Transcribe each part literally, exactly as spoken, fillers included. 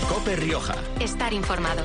COPE Rioja. Estar informado.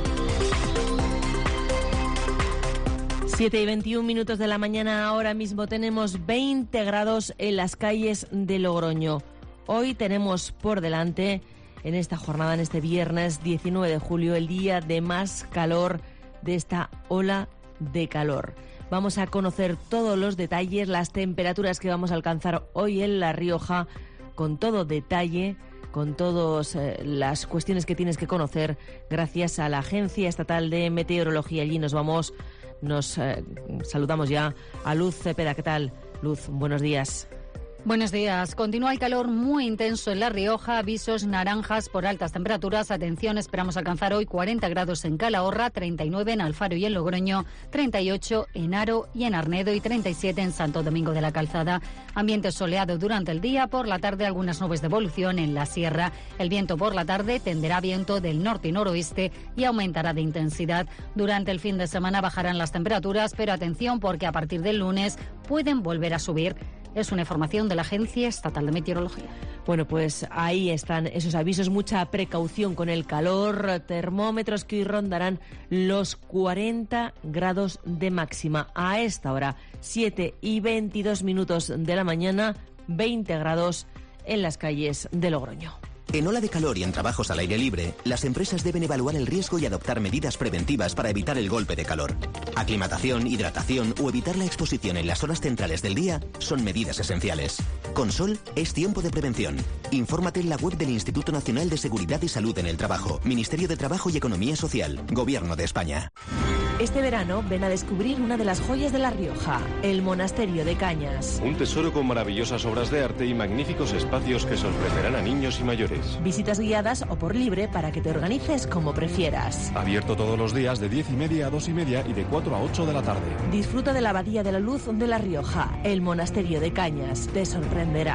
siete y veintiún minutos de la mañana, ahora mismo tenemos veinte grados en las calles de Logroño. Hoy tenemos por delante, en esta jornada, en este viernes diecinueve de julio, el día de más calor de esta ola de calor. Vamos a conocer todos los detalles, las temperaturas que vamos a alcanzar hoy en La Rioja, con todo detalle, con todas eh, las cuestiones que tienes que conocer, gracias a la Agencia Estatal de Meteorología. Allí nos vamos, nos eh, saludamos ya a Luz Cepeda. ¿Qué tal, Luz? Buenos días. Buenos días. Continúa el calor muy intenso en La Rioja, avisos naranjas por altas temperaturas. Atención, esperamos alcanzar hoy cuarenta grados en Calahorra, treinta y nueve en Alfaro y en Logroño, treinta y ocho en Haro y en Arnedo y treinta y siete en Santo Domingo de la Calzada. Ambiente soleado durante el día, por la tarde algunas nubes de evolución en la sierra. El viento por la tarde tenderá viento del norte y noroeste y aumentará de intensidad. Durante el fin de semana bajarán las temperaturas, pero atención porque a partir del lunes pueden volver a subir. Es una información de la Agencia Estatal de Meteorología. Bueno, pues ahí están esos avisos. Mucha precaución con el calor. Termómetros que hoy rondarán los cuarenta grados de máxima. A esta hora, siete y veintidós minutos de la mañana, veinte grados en las calles de Logroño. En ola de calor y en trabajos al aire libre, las empresas deben evaluar el riesgo y adoptar medidas preventivas para evitar el golpe de calor. Aclimatación, hidratación o evitar la exposición en las horas centrales del día son medidas esenciales. Con Sol es tiempo de prevención. Infórmate en la web del Instituto Nacional de Seguridad y Salud en el Trabajo, Ministerio de Trabajo y Economía Social, Gobierno de España. Este verano ven a descubrir una de las joyas de La Rioja, el Monasterio de Cañas. Un tesoro con maravillosas obras de arte y magníficos espacios que se ofrecerán a niños y mayores. Visitas guiadas o por libre para que te organices como prefieras. Abierto todos los días de diez y media a dos y media y de cuatro a ocho de la tarde. Disfruta de la Abadía de la Luz de La Rioja. El Monasterio de Cañas te sorprenderá.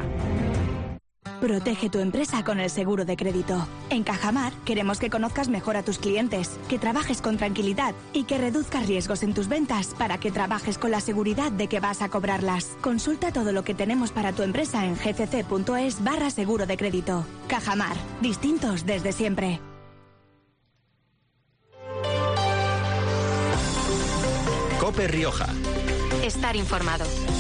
Protege tu empresa con el seguro de crédito. En Cajamar queremos que conozcas mejor a tus clientes, que trabajes con tranquilidad y que reduzcas riesgos en tus ventas para que trabajes con la seguridad de que vas a cobrarlas. Consulta todo lo que tenemos para tu empresa en gcc.es barra seguro de crédito. Cajamar, distintos desde siempre. COPE Rioja. Estar informado.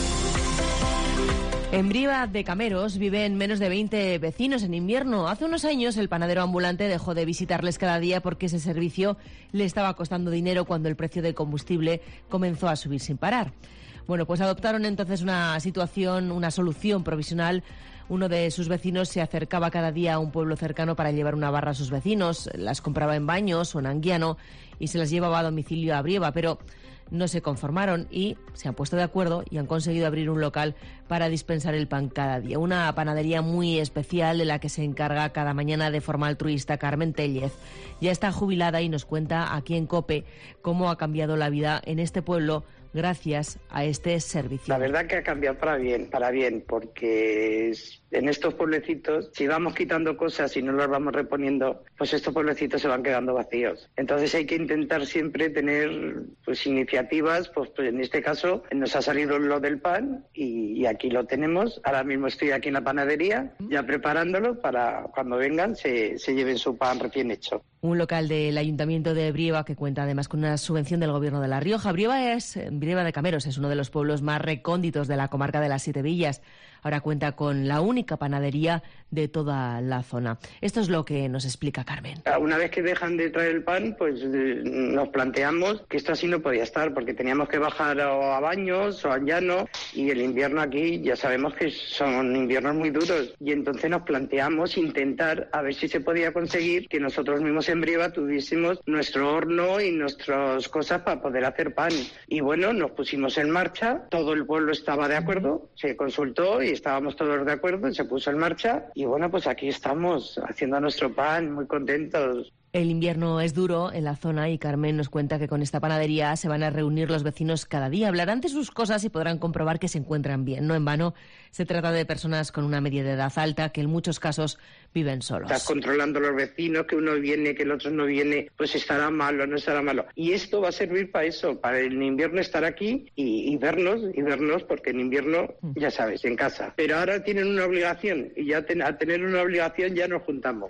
En Brieva de Cameros viven menos de veinte vecinos en invierno. Hace unos años el panadero ambulante dejó de visitarles cada día porque ese servicio le estaba costando dinero cuando el precio del combustible comenzó a subir sin parar. Bueno, pues adoptaron entonces una situación, una solución provisional. Uno de sus vecinos se acercaba cada día a un pueblo cercano para llevar una barra a sus vecinos, las compraba en Baños o en Anguiano y se las llevaba a domicilio a Brieva, pero no se conformaron y se han puesto de acuerdo y han conseguido abrir un local para dispensar el pan cada día. Una panadería muy especial de la que se encarga cada mañana de forma altruista Carmen Tellez. Ya está jubilada y nos cuenta aquí en COPE cómo ha cambiado la vida en este pueblo gracias a este servicio. La verdad que ha cambiado para bien, para bien, porque en estos pueblecitos, si vamos quitando cosas y no las vamos reponiendo, pues estos pueblecitos se van quedando vacíos. Entonces hay que intentar siempre tener pues iniciativas, pues, pues en este caso nos ha salido lo del pan y, y aquí lo tenemos. Ahora mismo estoy aquí en la panadería ya preparándolo para cuando vengan se, se lleven su pan recién hecho. Un local del Ayuntamiento de Brieva que cuenta además con una subvención del Gobierno de La Rioja. Brieva es Brieva de Cameros es uno de los pueblos más recónditos de la comarca de las Siete Villas. Ahora cuenta con la única panadería de toda la zona. Esto es lo que nos explica Carmen. Una vez que dejan de traer el pan, pues eh, nos planteamos que esto así no podía estar, porque teníamos que bajar a, a Baños o a Llano, y el invierno aquí ya sabemos que son inviernos muy duros, y entonces nos planteamos intentar a ver si se podía conseguir que nosotros mismos en Brieva tuviésemos nuestro horno y nuestras cosas para poder hacer pan. Y bueno, nos pusimos en marcha, todo el pueblo estaba de acuerdo, se consultó y estábamos todos de acuerdo, se puso en marcha y bueno, pues aquí estamos haciendo nuestro pan, muy contentos. El invierno es duro en la zona y Carmen nos cuenta que con esta panadería se van a reunir los vecinos cada día, hablarán de sus cosas y podrán comprobar que se encuentran bien. No en vano, se trata de personas con una media de edad alta que en muchos casos viven solos. Estás controlando a los vecinos, que uno viene, que el otro no viene, pues estará malo, no estará malo. Y esto va a servir para eso, para el invierno estar aquí y, y vernos, y vernos, porque en invierno, ya sabes, en casa. Pero ahora tienen una obligación y ya ten, al tener una obligación ya nos juntamos.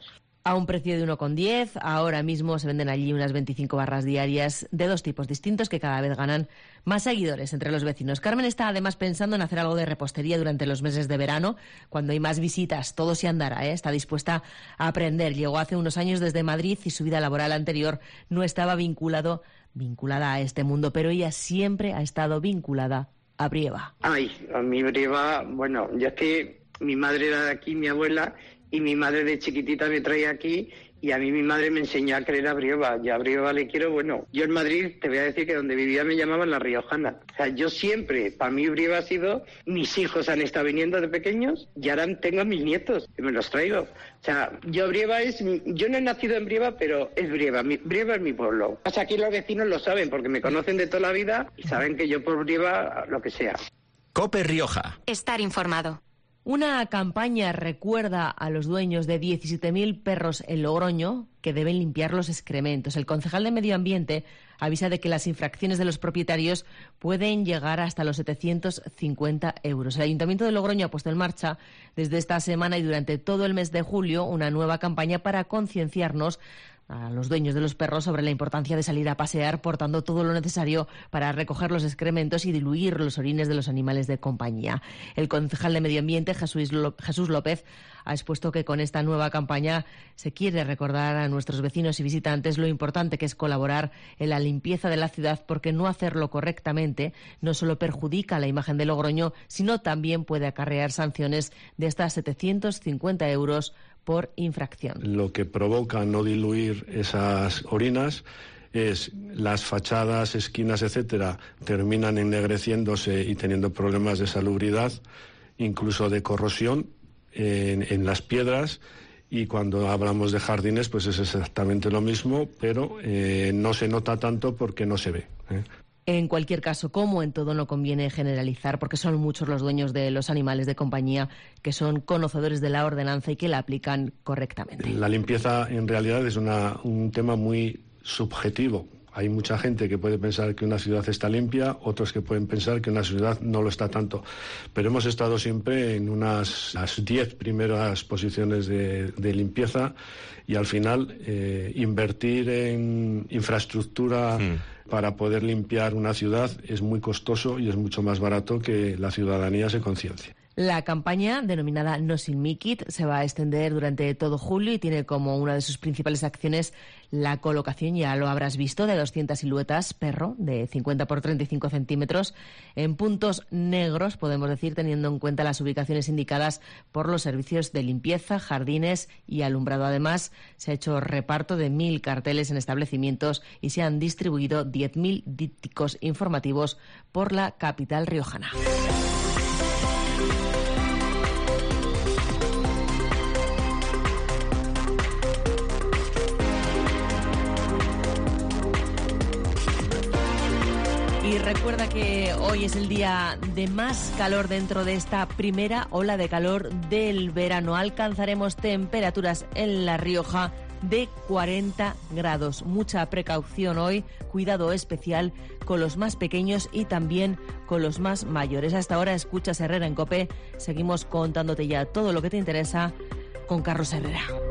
A un precio de uno con diez, ahora mismo se venden allí unas veinticinco barras diarias de dos tipos distintos que cada vez ganan más seguidores entre los vecinos. Carmen está además pensando en hacer algo de repostería durante los meses de verano, cuando hay más visitas. Todo se andará, ¿eh? Está dispuesta a aprender. Llegó hace unos años desde Madrid y su vida laboral anterior no estaba vinculado, vinculada a este mundo, pero ella siempre ha estado vinculada a Brieva. Ay, a mi Brieva, bueno, ya es que mi madre era de aquí, mi abuela, y mi madre de chiquitita me traía aquí y a mí mi madre me enseñó a querer a Brieva. Y a Brieva le quiero, bueno, yo en Madrid te voy a decir que donde vivía me llamaban La Riojana. O sea, yo siempre, para mí Brieva ha sido, mis hijos han estado viniendo de pequeños y ahora tengo a mis nietos y me los traigo. O sea, yo Brieva es, yo no he nacido en Brieva, pero es Brieva, mi, Brieva es mi pueblo. O sea, aquí los vecinos lo saben porque me conocen de toda la vida y saben que yo por Brieva, lo que sea. COPE Rioja. Estar informado. Una campaña recuerda a los dueños de diecisiete mil perros en Logroño que deben limpiar los excrementos. El concejal de Medio Ambiente avisa de que las infracciones de los propietarios pueden llegar hasta los setecientos cincuenta euros. El Ayuntamiento de Logroño ha puesto en marcha desde esta semana y durante todo el mes de julio una nueva campaña para concienciarnos a los dueños de los perros sobre la importancia de salir a pasear portando todo lo necesario para recoger los excrementos y diluir los orines de los animales de compañía. El concejal de Medio Ambiente, Jesús López, ha expuesto que con esta nueva campaña se quiere recordar a nuestros vecinos y visitantes lo importante que es colaborar en la limpieza de la ciudad, porque no hacerlo correctamente no solo perjudica la imagen de Logroño, sino también puede acarrear sanciones de hasta setecientos cincuenta euros por infracción. Lo que provoca no diluir esas orinas es las fachadas, esquinas, etcétera, terminan ennegreciéndose y teniendo problemas de salubridad, incluso de corrosión en, en las piedras. Y cuando hablamos de jardines, pues es exactamente lo mismo, pero eh, no se nota tanto porque no se ve, ¿eh? En cualquier caso, como en todo, no conviene generalizar, porque son muchos los dueños de los animales de compañía que son conocedores de la ordenanza y que la aplican correctamente. La limpieza, en realidad, es una, un tema muy subjetivo. Hay mucha gente que puede pensar que una ciudad está limpia, otros que pueden pensar que una ciudad no lo está tanto. Pero hemos estado siempre en unas las diez primeras posiciones de, de limpieza y al final eh, invertir en infraestructura mm. para poder limpiar una ciudad es muy costoso y es mucho más barato que la ciudadanía se conciencie. La campaña, denominada No Sin Miquit, se va a extender durante todo julio y tiene como una de sus principales acciones la colocación, ya lo habrás visto, de doscientas siluetas perro de cincuenta por treinta y cinco centímetros en puntos negros, podemos decir, teniendo en cuenta las ubicaciones indicadas por los servicios de limpieza, jardines y alumbrado. Además, se ha hecho reparto de mil carteles en establecimientos y se han distribuido diez mil dípticos informativos por la capital riojana. Y recuerda que hoy es el día de más calor dentro de esta primera ola de calor del verano. Alcanzaremos temperaturas en La Rioja de cuarenta grados. Mucha precaución hoy, cuidado especial con los más pequeños y también con los más mayores. Hasta ahora escuchas Herrera en COPE. Seguimos contándote ya todo lo que te interesa con Carlos Herrera.